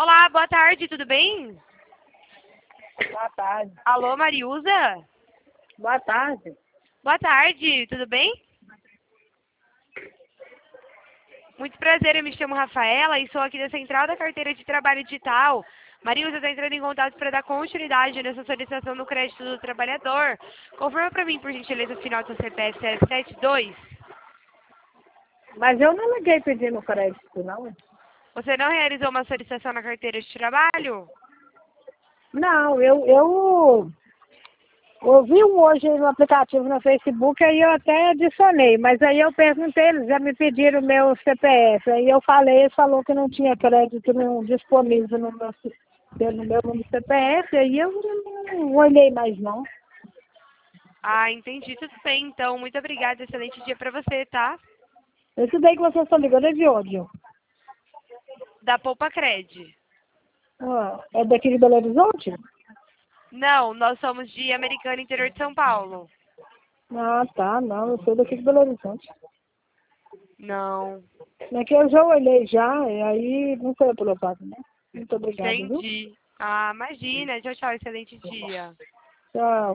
Olá, boa tarde, tudo bem? Boa tarde. Alô, Mariusa? Boa tarde. Boa tarde, tudo bem? Muito prazer, eu me chamo Rafaela e sou aqui da Central da Carteira de Trabalho Digital. Mariusa está entrando em contato para dar continuidade nessa solicitação do crédito do trabalhador. Confirma para mim, por gentileza, o final do seu CPF 072. Mas eu não liguei pedindo crédito, não. Você não realizou uma solicitação na carteira de trabalho? Não, eu ouvi um hoje no aplicativo no Facebook, aí eu até adicionei, mas aí eu perguntei, eles já me pediram o meu CPF, aí eu falei, ele falou que não tinha crédito disponível no meu número CPF, aí eu não olhei mais não. Ah, entendi, tudo bem, então. Muito obrigada, excelente dia para você, tá? Esse daí que vocês estão ligando é de onde? Da Poupa Cred. Ah, é daqui de Belo Horizonte? Não, nós somos de Americana, interior de São Paulo. Ah, tá, não, eu sou daqui de Belo Horizonte. Não, É que eu já olhei já, e aí não foi aprovado, né? Muito obrigada, viu? entendi. Ah, imagina. Tchau, tchau, excelente dia. Tchau.